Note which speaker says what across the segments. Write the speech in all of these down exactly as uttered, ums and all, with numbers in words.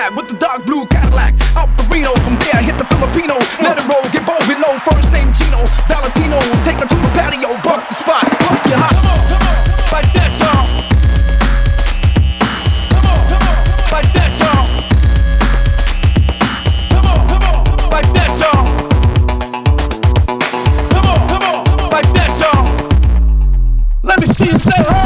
Speaker 1: Tomcat with the dark blue Cadillac. Out the Reno, from there hit the Filipino. Let it roll, get bold below. First name Gino, Valentino. Take her to the patio, buck the spot, buck your hot. Come on, come on, like that, y'all. Come on, come on, like that, y'all. Come on, come on, like that, y'all. Come on, come on, like that, y'all. Let me see you say ho.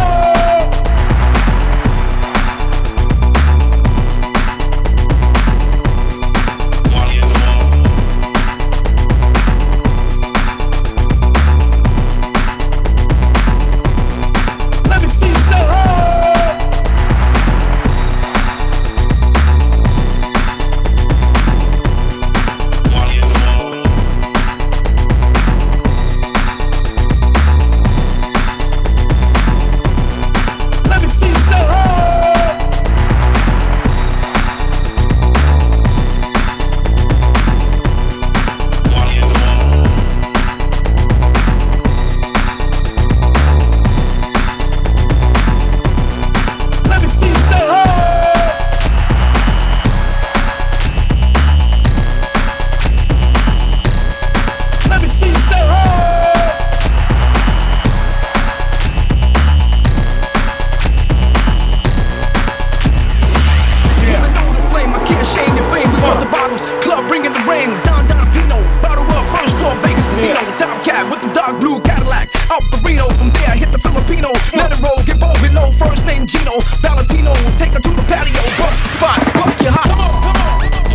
Speaker 1: Tomcat with the dark blue Cadillac. Out the Reno, from there hit the Filipino. Let it roll, get bold below. First name Gino, Valentino. Take her to the patio, buck the spot, buck your hot. Come on, come on.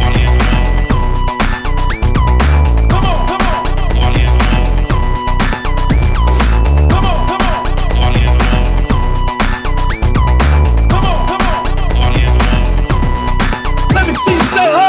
Speaker 1: Come on, come on. Come on, come on. Come on, come on. Let me see you say ho.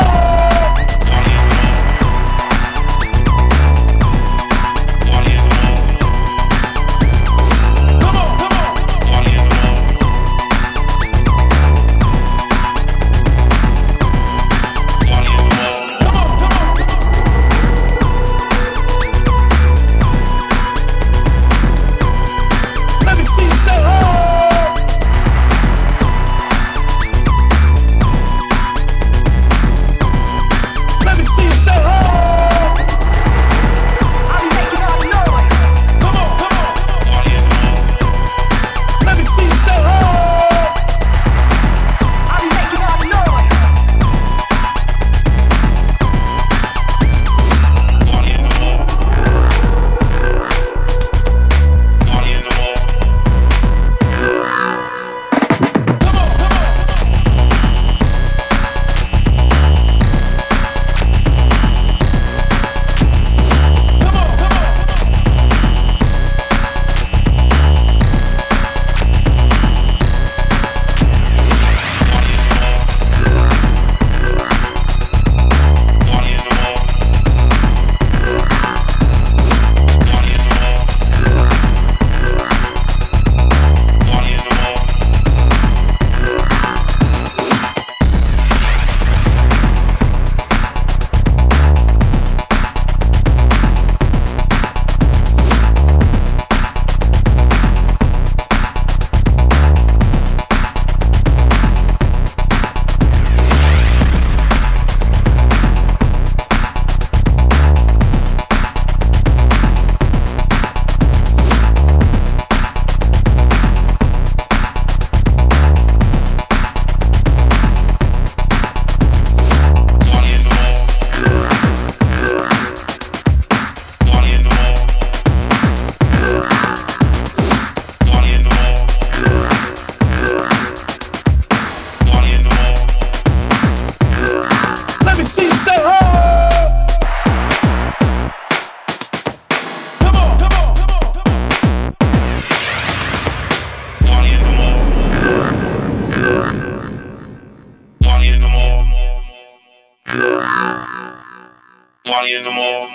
Speaker 2: Party in the mall.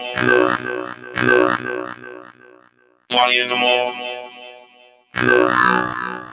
Speaker 2: Party in the mall.